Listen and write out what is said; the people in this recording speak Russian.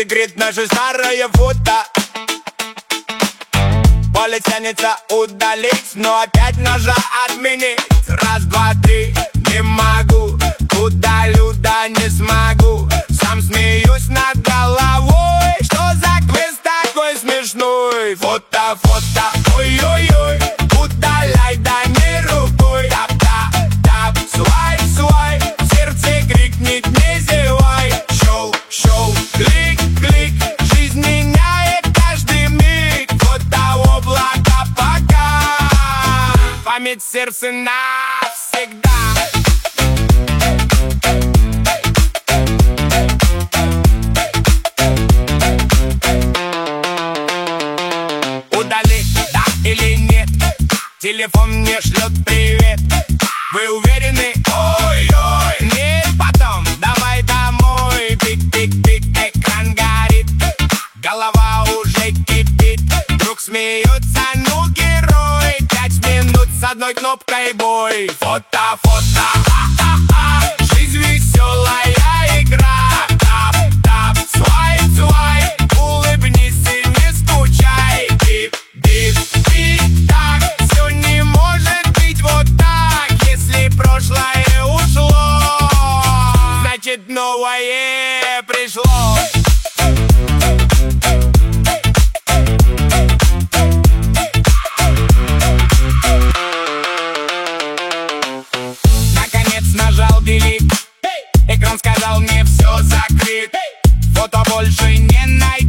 секрет, наше старое фото. Поле тянется удалить, но опять ножа отменить. Раз, два, три, не могу, удалю, да не смогу. Сам смеюсь над головой, что за квест такой смешной. Фото, фото, ой-ой-ой, удаляй, да не рукой. Тап-тап-тап, свайп, свайп, в сердце крикнет, не зевай. Шоу, шоу, клик, клик, жизнь меняет каждый миг. Фото облако пока, память в сердце навсегда. Удали, да или нет? Телефон мне шлет привет. Вы уверены? Ой-ой, нет, потом давай домой. Пик-пик-пик, экран горит, голова уже кипит. Друг смеется, ну герой. 5 минут с одной кнопкой бой. Фото, фото, ха-ха-ха, жизнь веселая игра. Тап-тап, свайп, свайп, улыбнись и не скучай. Бип-бип, тик-так, все не может быть вот так. Если прошлое ушло, значит новое пришло. Нажал delete, экран сказал мне все закрыт. Фото больше не найти.